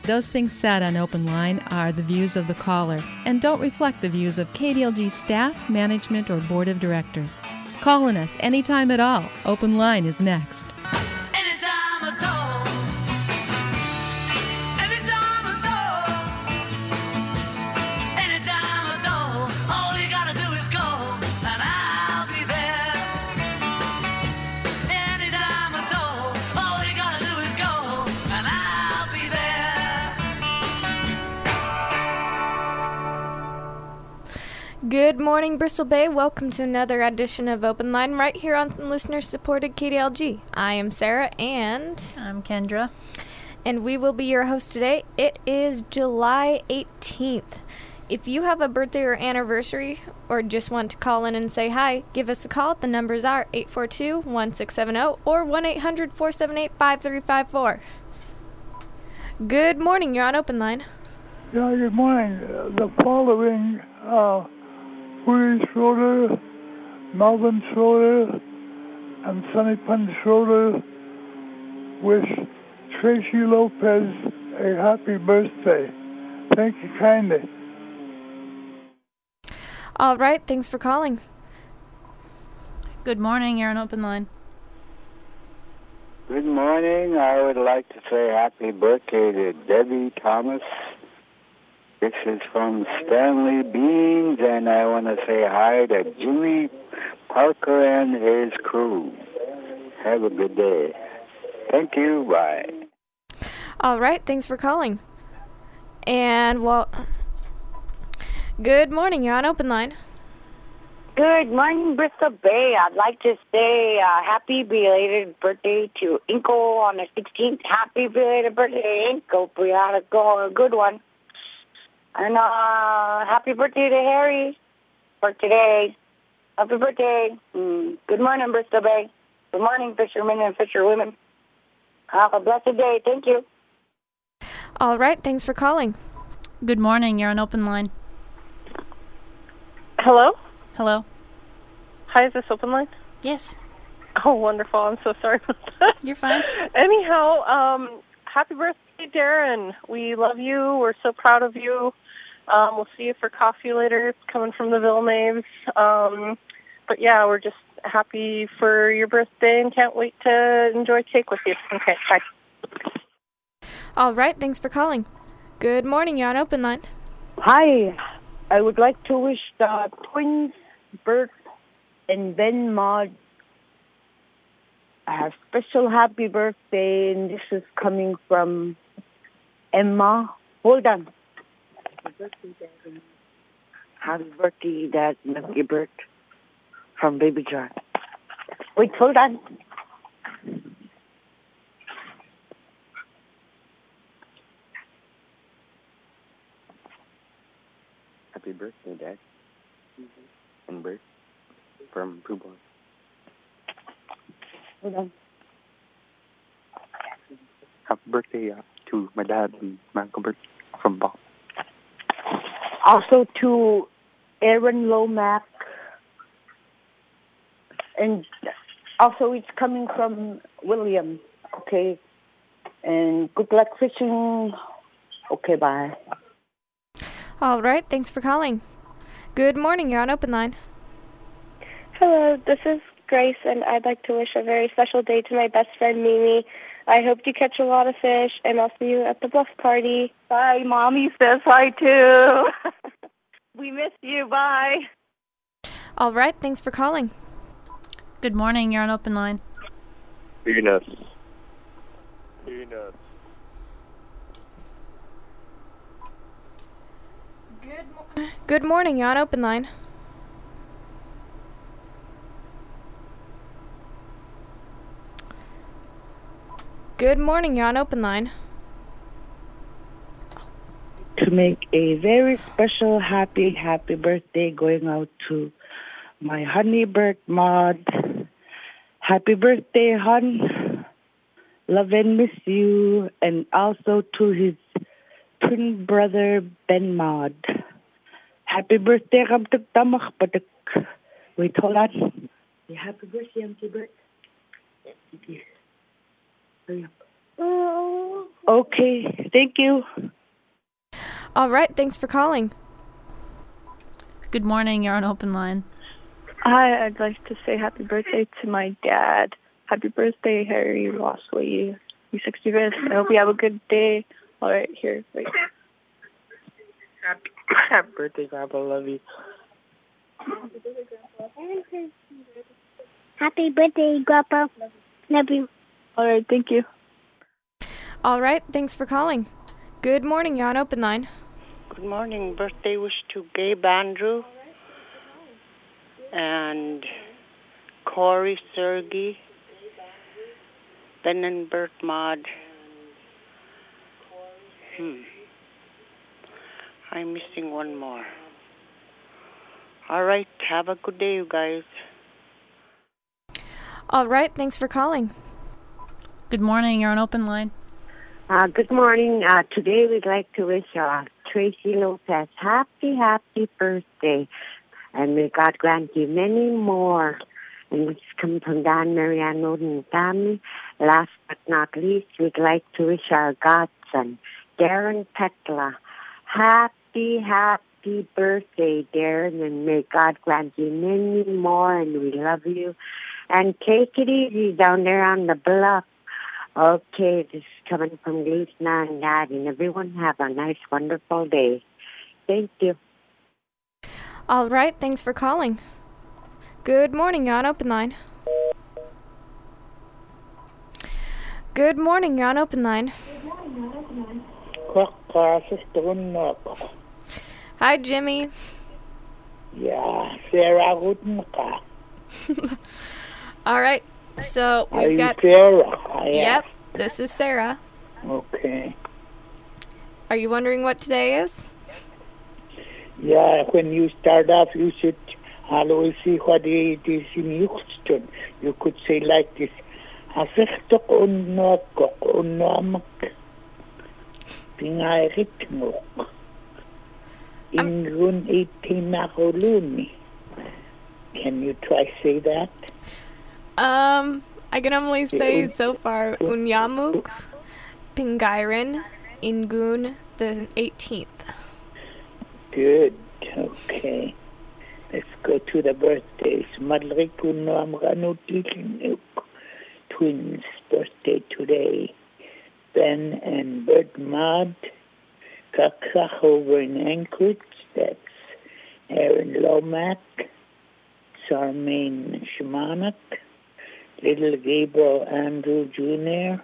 Those things said on Open Line are the views of the caller and don't reflect the views of KDLG staff, management, or board of directors. Call on us anytime at all. Open Line is next. Anytime at all. Anytime at all. Anytime at all. All you gotta do is call and I'll be there. Anytime at all. All you gotta do is call and I'll be there. Good morning, Bristol Bay. Welcome to another edition of Open Line right here on listener-supported KDLG. I am Sarah, and I'm Kendra. And we will be your host today. It is July 18th. If you have a birthday or anniversary or just want to call in and say hi, give us a call. The numbers are 842-1670 or 1-800-478-5354. Good morning. You're on Open Line. Yeah, good morning. The following Willie Schroeder, Melvin Schroeder, and Sonny Pun Schroeder wish Tracy Lopez a happy birthday. Thank you kindly. All right. Thanks for calling. Good morning. You're on Open Line. Good morning. I would like to say happy birthday to Debbie Thomas. This is from Stanley Beans, and I want to say hi to Jimmy Parker and his crew. Have a good day. Thank you. Bye. All right. Thanks for calling. And, well, good morning. You're on Open Line. Good morning, Bristol Bay. I'd like to say happy belated birthday to Inko on the 16th. Happy belated birthday, Inko. We had a good one. And happy birthday to Harry for today. Happy birthday. Good morning, Bristol Bay. Good morning, fishermen and fisherwomen. Have a blessed day. Thank you. All right. Thanks for calling. Good morning. You're on Open Line. Hello? Hello. Hi, is this Open Line? Yes. Oh, wonderful. I'm so sorry about that. You're fine. Anyhow, happy birthday, Darren. We love you. We're so proud of you. We'll see you for coffee later. It's coming from the Villeneuves. But yeah, we're just happy for your birthday and can't wait to enjoy cake with you. Okay, bye. All right. Thanks for calling. Good morning. You're on Open Line. Hi. I would like to wish the twins, Bert and Ben Maud, a special happy birthday. And this is coming from Emma. Hold on. Happy birthday, Dad. Happy birthday, Dad. Lucky Bert from Baby John. Wait, hold on. Happy birthday, Dad. And Bert from Pooh Boy. Hold on. Happy birthday to my dad and my Uncle Bert from Bob. Also to Aaron Lomack. And also it's coming from William. Okay. And good luck fishing. Okay, bye. All right. Thanks for calling. Good morning. You're on Open Line. Hello, this is Grace, and I'd like to wish a very special day to my best friend, Mimi. I hope you catch a lot of fish, and I'll see you at the bluff party. Bye. Mommy says hi, too. We miss you. Bye. All right. Thanks for calling. Good morning. You're on Open Line. Peanuts. Good morning. You're on Open Line. Good morning. You're on Open Line. To make a very special happy birthday going out to my honey Bert Maud. Happy birthday, hon. Love and miss you. And also to his twin brother, Ben Maud. Happy birthday, Kamtuk Tamak Patak. Wait, hold on. Happy birthday, Auntie Bert. Hurry up. Okay, thank you. All right, thanks for calling. Good morning, you're on open line. Hi, I'd like to say happy birthday to my dad. Happy birthday, Harry Rossley. He's 65th. I hope you have a good day. All right, here, wait. Happy birthday, Grandpa. Love you. Happy birthday, Grandpa. Love you. All right, thank you. All right, thanks for calling. Good morning, you're on open line. Good morning. Birthday wish to Gabe Andrew and Corey Sergey, Ben and Bert Maud. I'm missing one more. All right, have a good day, you guys. All right, thanks for calling. Good morning, you're on open line. Good morning. Today we'd like to wish Tracy Lopez happy birthday. And may God grant you many more. And this comes from Don Marianne Oden family. Last but not least, we'd like to wish our godson, Darren Petla, happy birthday, Darren. And may God grant you many more. And we love you. And take it easy down there on the bluff. Okay, this is coming from Lisa and Dad, and everyone have a nice, wonderful day. Thank you. All right, thanks for calling. Good morning, you're on open line. Good morning, you're on open line. Hi, Jimmy. Yeah, Sarah, guten Tag. All right, so we've got... Sarah? Yep, this is Sarah. Okay. Are you wondering what today is? Yeah, when you start off, you should always see what it is in Houston. You could say like this, Asechtok unnokok unnamak pingaritmok ingun itinakoluni. Can you try say that? I can only say so far Unyamuk, Pingairan, Ingun, the 18th. Good. Okay. Let's go to the birthdays. Madrikuno Amranutilnuk, twins' birthday today. Ben and Bert Mad, Kakach over in Anchorage, that's Aaron Lomack, Charmaine Shamanak, Little Gabriel Andrew Jr.,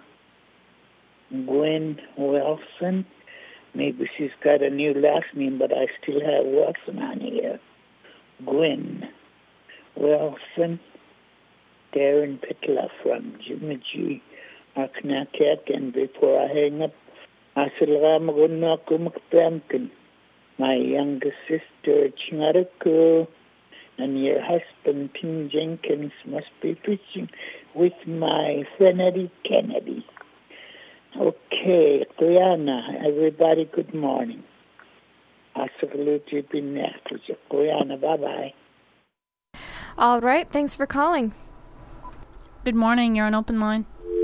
Gwen Wilson. Maybe she's got a new last name, but I still have Wilson on here. Gwen Wilson, Darren Pitla from Jimmy G. Aknaket, and before I hang up, my younger sister Chingaruku, and your husband Tim Jenkins must be fishing with my friend Eddie Kennedy. Okay, Guyana, everybody, good morning. Guyana, bye-bye. All right, thanks for calling. Good morning, you're on open line.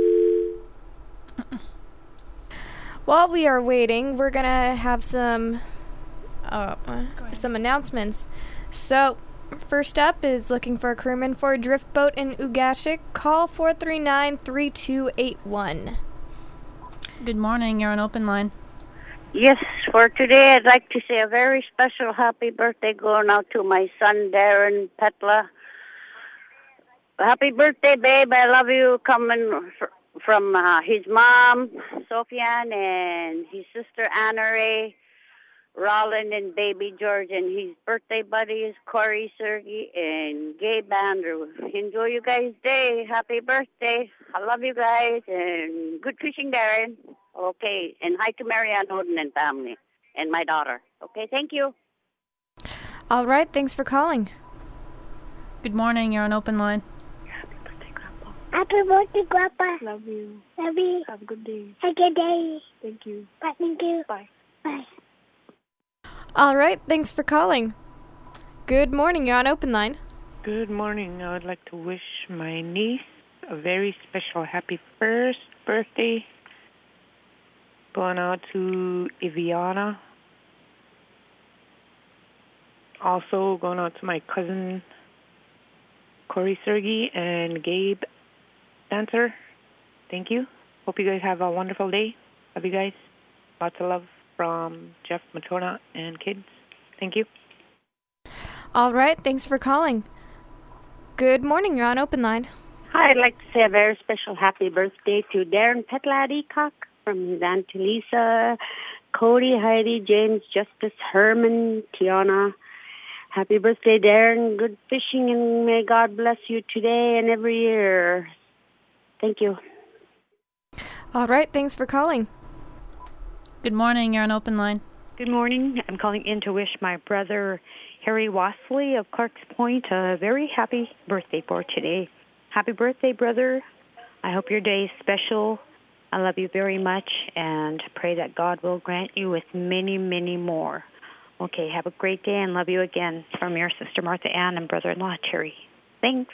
While we are waiting, we're going to have some announcements. So, first up is looking for a crewman for a drift boat in Ugashik. Call 439-3281. Good morning, you're on open line. Yes, for today I'd like to say a very special happy birthday going out to my son Darren Petla. Happy birthday, babe. I love you. Coming from his mom, Sophian, and his sister Anna Ray, Roland, and baby George, and his birthday buddies, Corey Sergey, and Gabe Andrew. Enjoy you guys' day. Happy birthday. I love you guys, and good fishing, Darren. Okay, and hi to Marianne Oden and family, and my daughter. Okay, thank you. All right, thanks for calling. Good morning, you're on open line. Happy birthday, Grandpa. Love you. Love you. Have a good day. Have a good day. Thank you. Bye. Thank you. Bye. Bye. All right, thanks for calling. Good morning, you're on open line. Good morning. I would like to wish my niece a very special happy first birthday Going out to Iviana. Also going out to my cousin Corey Sergey and Gabe Dancer. Thank you. Hope you guys have a wonderful day. Love you guys. Lots of love from Jeff Matona and kids. Thank you. All right, thanks for calling. Good morning, you're on Open Line. Hi, I'd like to say a very special happy birthday to Darren Petladdycock from his Aunt Lisa, Cody, Heidi, James, Justice, Herman, Tiana. Happy birthday, Darren. Good fishing, and may God bless you today and every year. Thank you. All right, thanks for calling. Good morning, you're on Open Line. Good morning. I'm calling in to wish my brother Harry Wasley of Clark's Point a very happy birthday for today. Happy birthday, brother. I hope your day is special. I love you very much and pray that God will grant you with many, many more. Okay, have a great day and love you again from your sister Martha Ann and brother-in-law Terry. Thanks.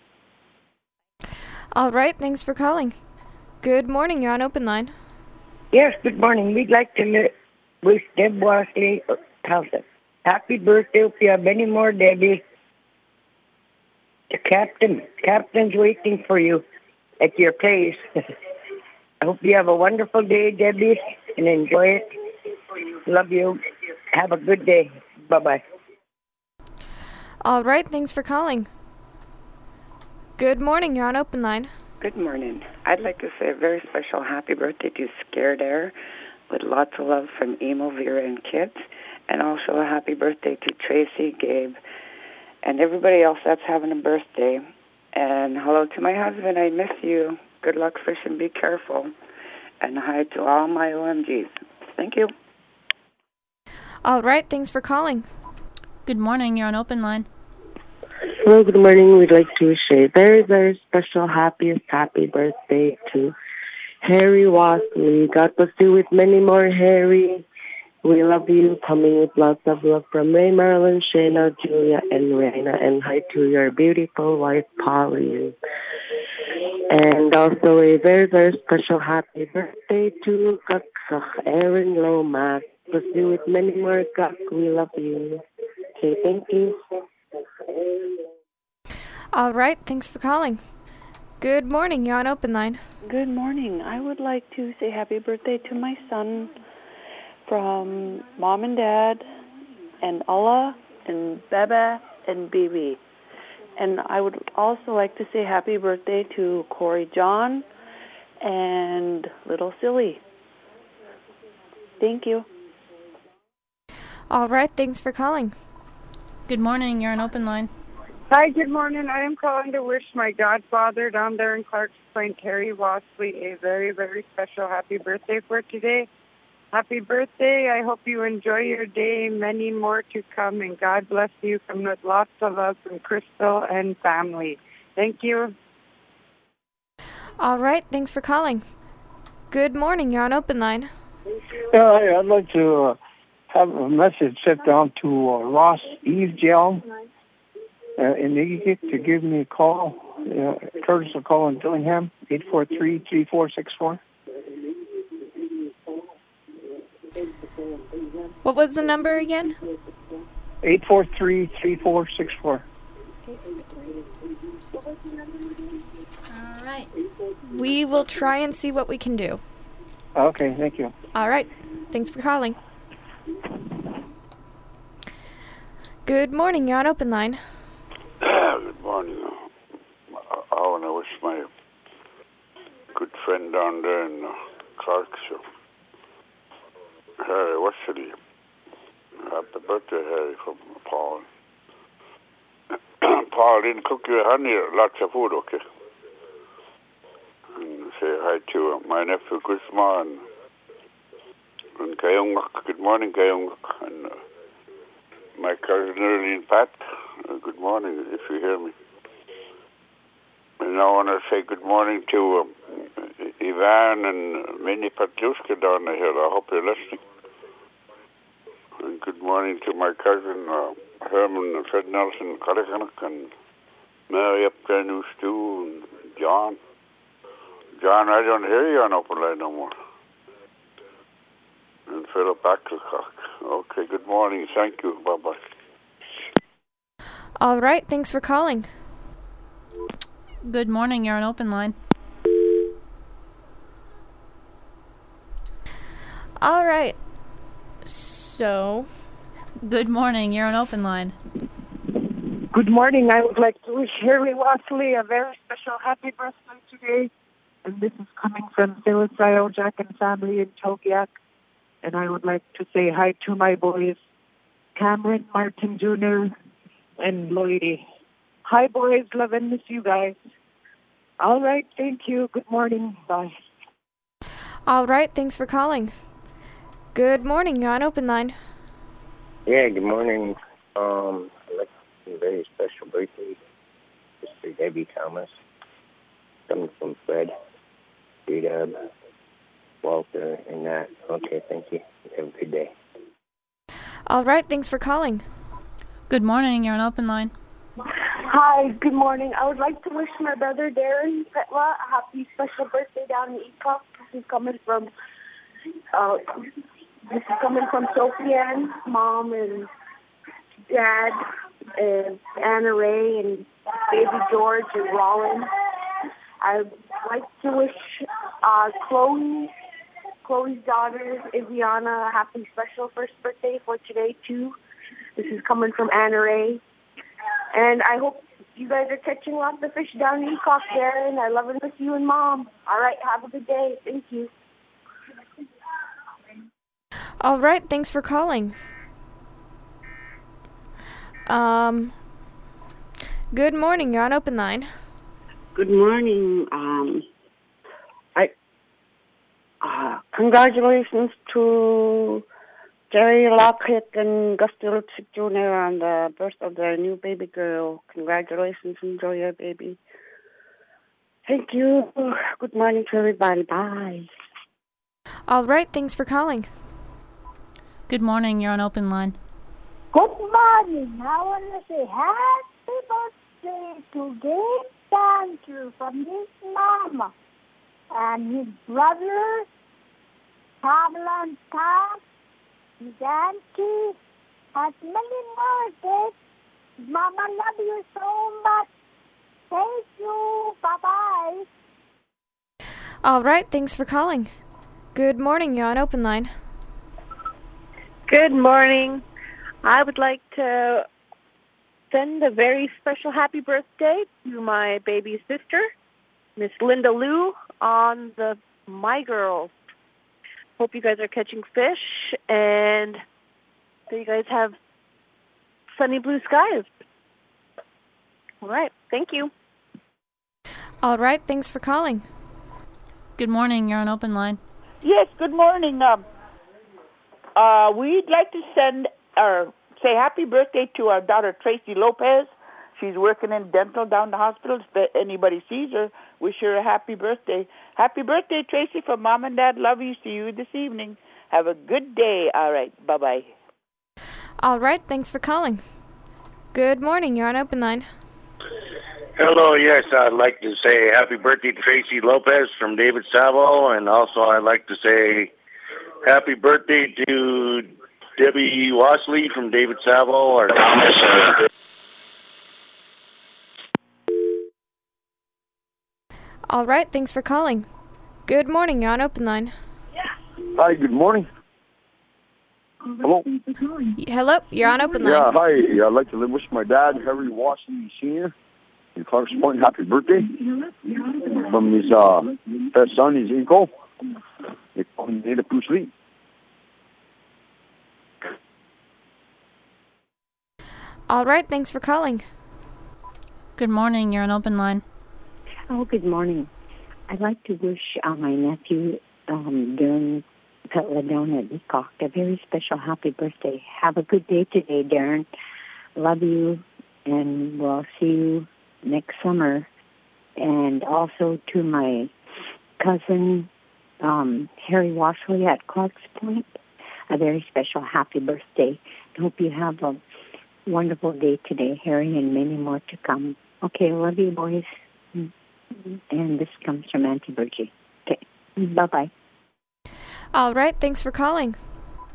All right, thanks for calling. Good morning, you're on Open Line. Yes, good morning. We'd like to wish Deb Wasley happy birthday. If you have many more, Debbie. The captain's waiting for you at your place. I hope you have a wonderful day, Debbie, and enjoy it. Love you. Have a good day. Bye-bye. All right, thanks for calling. Good morning, you're on Open Line. Good morning. I'd like to say a very special happy birthday to Scared Air with lots of love from Emo, Vera, and kids. And also a happy birthday to Tracy, Gabe, and everybody else that's having a birthday. And hello to my husband. I miss you. Good luck fishing. Be careful. And hi to all my OMGs. Thank you. All right, thanks for calling. Good morning, you're on Open Line. Hello, good morning. We'd like to wish a very, very special happy birthday to Harry Wasley. God bless you with many more, Harry. We love you. Coming with lots of love from Ray, Marilyn, Shayna, Julia, and Raina. And hi to your beautiful wife, Pauline. And also a very, very special happy birthday to Aaron Lomax. Bless you with many more, God. We love you. Okay, thank you. All right, thanks for calling. Good morning, you're on Open Line. Good morning. I would like to say happy birthday to my son from Mom and Dad and Allah and Baba and Bibi. And I would also like to say happy birthday to Corey John and Little Silly. Thank you. All right, thanks for calling. Good morning, you're on Open Line. Hi, good morning. I am calling to wish my godfather down there in Clark's Point, Harry Wasley, a very, very special happy birthday for today. Happy birthday. I hope you enjoy your day. Many more to come, and God bless you from lots of love from Crystal and family. Thank you. All right, thanks for calling. Good morning, you're on Open Line. Yeah, I'd like to have a message sent down to Ross Eavesgel. And you get to give me a call. Curtis will call in Dillingham, 843-3464. What was the number again? 843-3464. All right. We will try and see what we can do. Okay, thank you. All right. Thanks for calling. Good morning, you're on Open Line. Good morning. I want to wish my good friend down there in Clark's, Harry Wesley. Happy birthday, Harry, from Paul. Paul didn't cook you honey, lots of food, okay? And say hi to my nephew, Grisma, and Kayungak. Good morning, Kayungak. And my cousin Earlene Pat. Good morning, if you hear me. And I want to say good morning to Ivan and Minnie Patluska down the hill. I hope you're listening. And good morning to my cousin Herman and Fred Nelson, Kalakanak, and Mary Upton, Stu, and John. John, I don't hear you on Open Line no more. Philip Ackercock. Okay, good morning. Thank you. Bye-bye. All right, thanks for calling. Good morning, you're on open line. All right. So, good morning, you're on open line. Good morning. I would like to wish Harry Wasley a very special happy birthday today. And this is coming from Phyllis Jack and family in Togiak. And I would like to say hi to my boys, Cameron, Martin Jr., and Lloydie. Hi, boys. Love and miss you guys. All right. Thank you. Good morning. Bye. All right. Thanks for calling. Good morning. You're on open line. Yeah, good morning. I'd like to say a very special birthday to Debbie Thomas. Coming from Fred, J-Dub, Walter, and that. Okay, thank you. Have a good day. All right. Thanks for calling. Good morning, you're on open line. Hi, good morning. I would like to wish my brother Darren Petla a happy special birthday down in ECOP. This is coming from Sophie Ann, Mom and Dad, and Anna Ray, and baby George and Rollin. I'd like to wish Chloe's daughter, Iviana, a happy special first birthday for today, too. This is coming from Anna Ray. And I hope you guys are catching lots of fish down in Ecock, Darren. I love and miss you and Mom. All right, have a good day. Thank you. All right, thanks for calling. Good morning, you're on open line. Good morning. Congratulations to Jerry Lockett and Gusty Lipsick Jr. on the birth of their new baby girl. Congratulations. Enjoy your baby. Thank you. Good morning to everybody. Bye. All right, thanks for calling. Good morning, you're on open line. Good morning. I want to say happy birthday to Gabe Dancer from his mama and his brother, Pablo and Tom, his auntie, and many more days. Mama, love you so much. Thank you. Bye-bye. All right, thanks for calling. Good morning, you're on open line. Good morning. I would like to send a very special happy birthday to my baby sister, Miss Linda Lou, on the My Girls. Hope you guys are catching fish and that you guys have sunny blue skies. All right. Thank you. All right. Thanks for calling. Good morning. You're on open line. Yes, good morning. We'd like to say happy birthday to our daughter, Tracy Lopez. She's working in dental down the hospital. If anybody sees her, wish her a happy birthday. Happy birthday, Tracy, from Mom and Dad. Love you. See you this evening. Have a good day. All right. Bye-bye. All right. Thanks for calling. Good morning. You're on open line. Hello. Yes, I'd like to say happy birthday to Tracy Lopez from David Savo. And also I'd like to say happy birthday to Debbie Wasley from David Savo or Thomas. All right, thanks for calling. Good morning, you're on open line. Hi, good morning. Hello. Hello, you're on open line. Yeah, hi. I'd like to wish my dad, Harry Wasley Sr., in Clark's Point, happy birthday. From his best son, his Inco. They call him Nada Bruce Lee. All right, thanks for calling. Good morning, you're on open line. Oh, good morning. I'd like to wish my nephew, Darren Petla down at Ecock, a very special happy birthday. Have a good day today, Darren. Love you, and we'll see you next summer. And also to my cousin, Harry Washley at Clark's Point, a very special happy birthday. I hope you have a wonderful day today, Harry, and many more to come. Okay, love you, boys. And this comes from Auntie Virgie. Okay, bye-bye. All right, thanks for calling.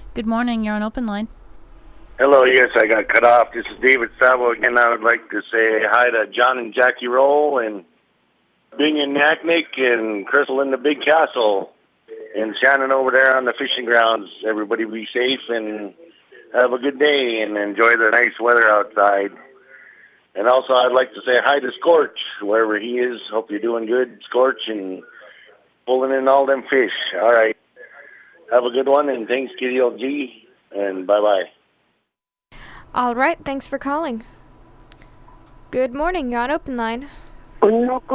Good morning. You're on open line. Hello, yes, I got cut off. This is David Savo again. I would like to say hi to John and Jackie Roll and Bing and Naknik and Crystal in the Big Castle and Shannon over there on the fishing grounds. Everybody be safe and have a good day and enjoy the nice weather outside. And also I'd like to say hi to Scorch, wherever he is. Hope you're doing good, Scorch, and pulling in all them fish. All right. Have a good one, and thanks, Kitty LG, and bye-bye. All right, thanks for calling. Good morning, you're on open line. Good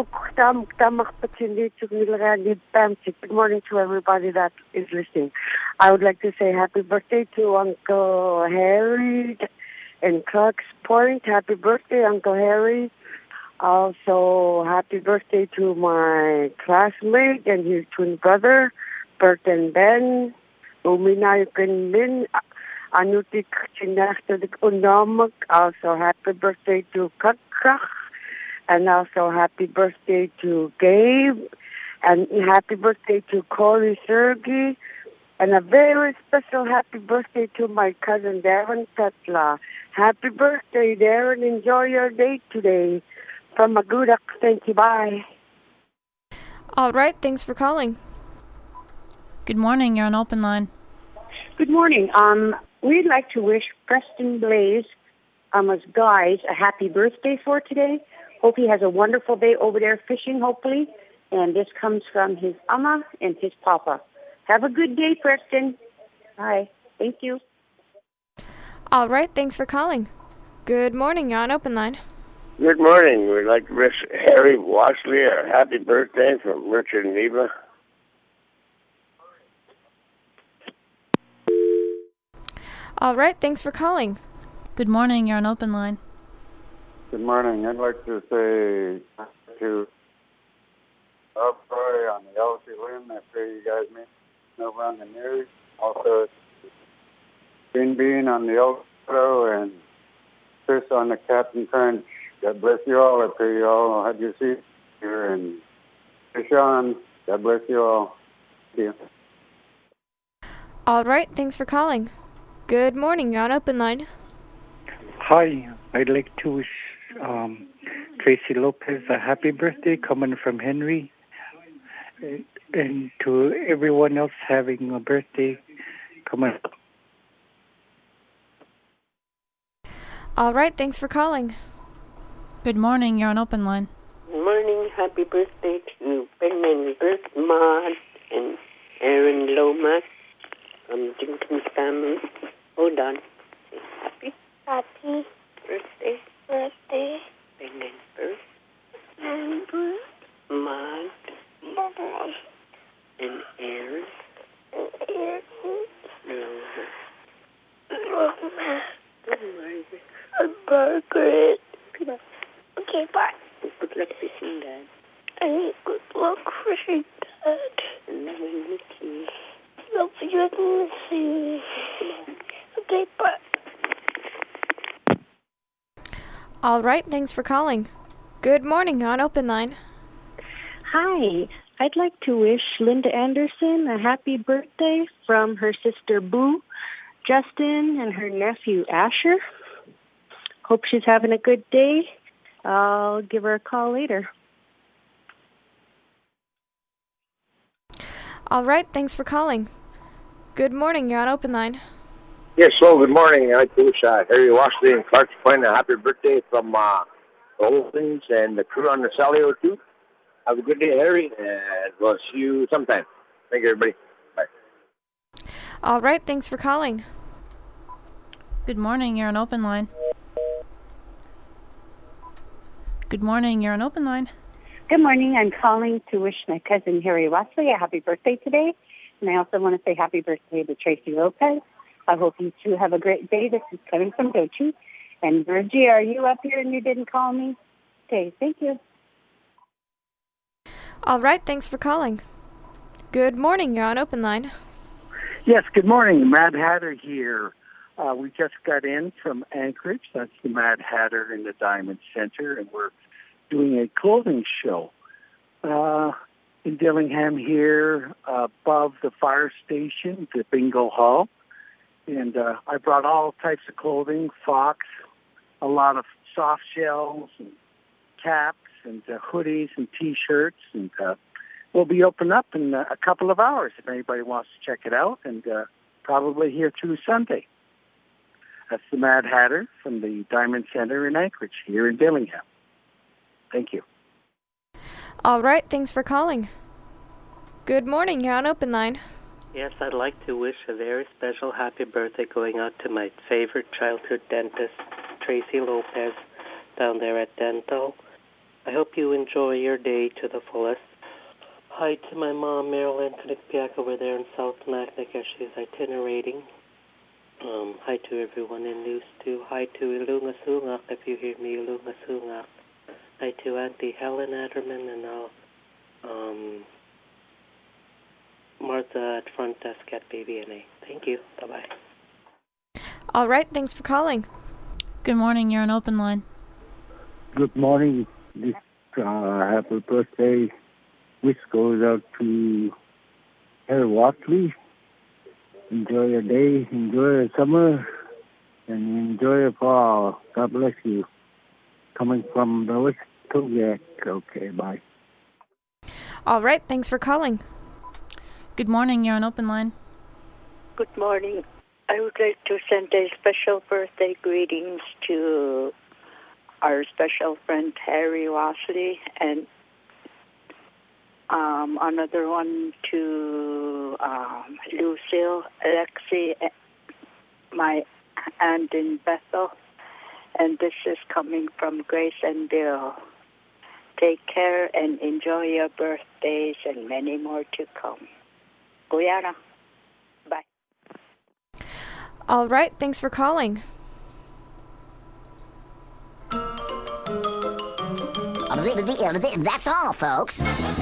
morning to everybody that is listening. I would like to say happy birthday to Uncle Harry in Clark's Point. Happy birthday, Uncle Harry. Also, happy birthday to my classmate and his twin brother, Bert and Ben. Uminayakin Min. Anutik Chinachtadik Unamak. Also, happy birthday to Kakak. And also, happy birthday to Gabe. And happy birthday to Corey Sergey. And a very special happy birthday to my cousin Darren Tetla. Happy birthday, Darren. Enjoy your day today. From Agudak. Thank you. Bye. All right. Thanks for calling. Good morning. You're on open line. Good morning. We'd like to wish Preston Blaze, his guys, a happy birthday for today. Hope he has a wonderful day over there fishing, hopefully. And this comes from his Amma and his Papa. Have a good day, Preston. Bye. Thank you. All right. Thanks for calling. Good morning. You're on open line. Good morning. We'd like to wish Harry Washley a happy birthday from Richard and Eva. All right. Thanks for calling. Good morning. You're on open line. Good morning. I'd like to say to Uproy on the Elsie Limb. I pray you guys meet over on the news. Also, Bean on the Elko and Chris on the Captain Crunch. God bless you all. I pray you all had your seat here. And Sean, God bless you all. Thank you. All right. Thanks for calling. Good morning. You're on open line. Hi. I'd like to wish Tracy Lopez a happy birthday coming from Henry. And to everyone else having a birthday coming up. All right. Thanks for calling. Good morning. You're on open line. Good morning. Happy birthday to Ben and Bert Maud and Aaron Lomas from Jenkins family. Hold on. Say happy birthday. Ben and Bert. Maud and Aaron. Margaret. Okay, bye. Good luck fishing, Dad. And good luck fishing, Dad. And love you, Mickey. Love you, Missy. Okay, bye. All right. Thanks for calling. Good morning. You're on open line. Hi. I'd like to wish Linda Anderson a happy birthday from her sister Boo, Justin, and her nephew Asher. Hope she's having a good day. I'll give her a call later. All right. Thanks for calling. Good morning. You're on open line. Yes, so good morning. I'd like to wish Harry Washley and Clark's Point a happy birthday from the Olsons and the crew on the Salio too. Have a good day, Harry, and we'll see you sometime. Thank you, everybody. Bye. All right. Thanks for calling. Good morning. You're on open line. Good morning. You're on open line. Good morning. I'm calling to wish my cousin Harry Wassley a happy birthday today. And I also want to say happy birthday to Tracy Lopez. I hope you two have a great day. This is coming from Dochi. And Virgie, are you up here and you didn't call me? Okay, thank you. All right. Thanks for calling. Good morning. You're on open line. Yes, good morning. Mad Hatter here. We just got in from Anchorage. That's the Mad Hatter in the Diamond Center, and we're doing a clothing show in Dillingham here above the fire station, the bingo hall. And I brought all types of clothing, socks, a lot of soft shells, and caps, and hoodies and T-shirts. And we'll be open up in a couple of hours if anybody wants to check it out, and probably here through Sunday. That's the Mad Hatter from the Diamond Center in Anchorage, here in Dillingham. Thank you. All right, thanks for calling. Good morning, you're on Open Line. Yes, I'd like to wish a very special happy birthday going out to my favorite childhood dentist, Tracy Lopez, down there at Dental. I hope you enjoy your day to the fullest. Hi to my mom, Marilyn Kanikpiak, over there in South Naknek as she's itinerating. Hi to everyone in News 2. Hi to Ilunga Sungak, if you hear me, Ilunga Sungak. Hi to Auntie Helen Adderman and Martha at front desk at BBNA. Thank you. Bye-bye. All right, thanks for calling. Good morning, you're on Open Line. Good morning. This happy birthday wish goes out to Harry Watley. Enjoy your day, enjoy your summer, and enjoy your fall. God bless you. Coming from the West Koyak. Okay, bye. All right, thanks for calling. Good morning, you're on Open Line. Good morning. I would like to send a special birthday greetings to our special friend Harry Wasley, and another one to Lucille, Alexi, my aunt in Bethel, and this is coming from Grace and Bill. Take care and enjoy your birthdays and many more to come. Guyana. Bye. All right, thanks for calling. That's all, folks.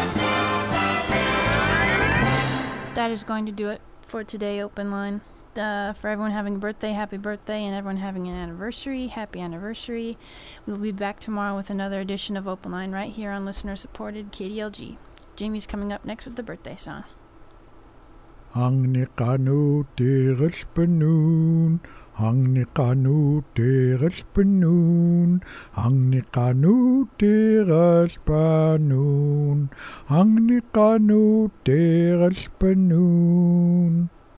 That is going to do it for today, Open Line. For everyone having a birthday, happy birthday, and everyone having an anniversary, happy anniversary. We'll be back tomorrow with another edition of Open Line right here on listener-supported KDLG. Jamie's coming up next with the birthday song. Ang ni kanu teres penun, ang ni kanu teres penun, ang ni kanu teres penun, ang ni kanu teres penun.